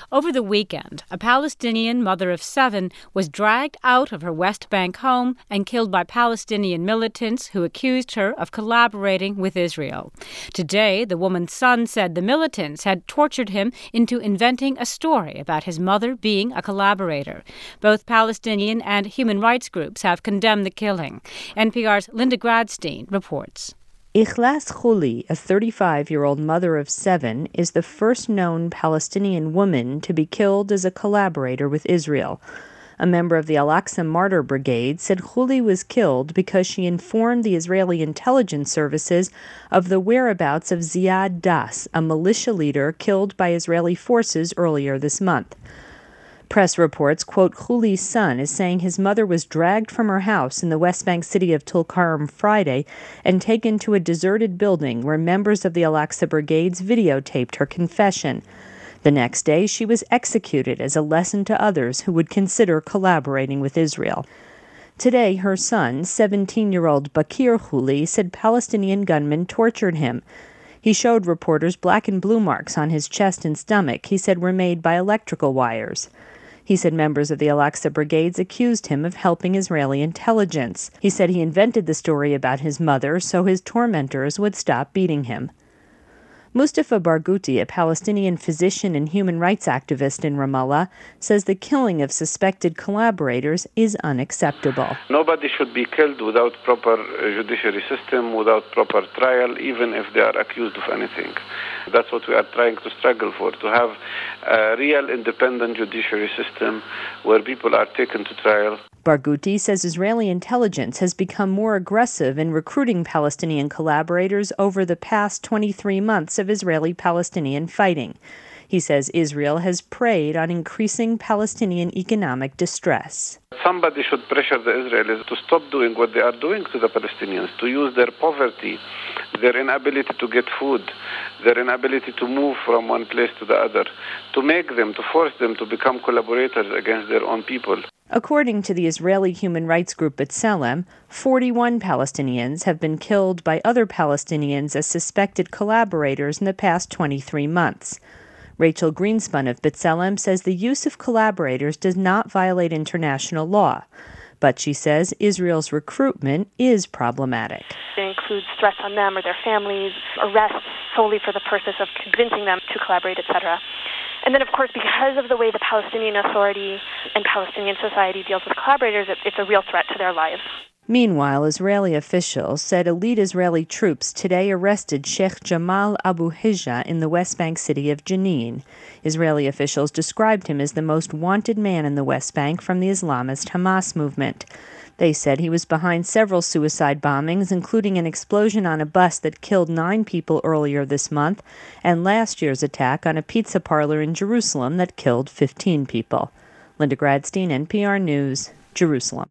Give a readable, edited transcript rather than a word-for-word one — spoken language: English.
Over the weekend, a Palestinian mother of 7 was dragged out of her West Bank home and killed by Palestinian militants who accused her of collaborating with Israel. Today, the woman's son said the militants had tortured him into inventing a story about his mother being a collaborator. Both Palestinian and human rights groups have condemned the killing. NPR's Linda Gradstein reports. Ikhlas Khouli, a 35-year-old mother of 7, is the first known Palestinian woman to be killed as a collaborator with Israel. A member of the Al-Aqsa Martyr Brigade said Khouli was killed because she informed the Israeli intelligence services of the whereabouts of Ziad Das, a militia leader killed by Israeli forces earlier this month. Press reports quote Khouli's son as saying his mother was dragged from her house in the West Bank city of Tulkarm Friday and taken to a deserted building where members of the Al-Aqsa Brigades videotaped her confession. The next day, she was executed as a lesson to others who would consider collaborating with Israel. Today, her son, 17-year-old Bakir Khouli, said Palestinian gunmen tortured him. He showed reporters black and blue marks on his chest and stomach he said were made by electrical wires. He said members of the Al-Aqsa Brigades accused him of helping Israeli intelligence. He said he invented the story about his mother so his tormentors would stop beating him. Mustafa Barghouti, a Palestinian physician and human rights activist in Ramallah, says the killing of suspected collaborators is unacceptable. Nobody should be killed without proper judiciary system, without proper trial, even if they are accused of anything. That's what we are trying to struggle for, to have a real independent judiciary system where people are taken to trial. Barghouti says Israeli intelligence has become more aggressive in recruiting Palestinian collaborators over the past 23 months of Israeli-Palestinian fighting. He says Israel has preyed on increasing Palestinian economic distress. Somebody should pressure the Israelis to stop doing what they are doing to the Palestinians, to use their poverty, their inability to get food, their inability to move from one place to the other, to force them to become collaborators against their own people. According to the Israeli human rights group B'Tselem, 41 Palestinians have been killed by other Palestinians as suspected collaborators in the past 23 months. Rachel Greenspun of B'Tselem says the use of collaborators does not violate international law. But she says Israel's recruitment is problematic. It includes threats on them or their families, arrests solely for the purpose of convincing them to collaborate, etc. And then, of course, because of the way the Palestinian Authority and Palestinian society deals with collaborators, it's a real threat to their lives. Meanwhile, Israeli officials said elite Israeli troops today arrested Sheikh Jamal Abu Hija in the West Bank city of Jenin. Israeli officials described him as the most wanted man in the West Bank from the Islamist Hamas movement. They said he was behind several suicide bombings, including an explosion on a bus that killed 9 people earlier this month, and last year's attack on a pizza parlor in Jerusalem that killed 15 people. Linda Gradstein, NPR News, Jerusalem.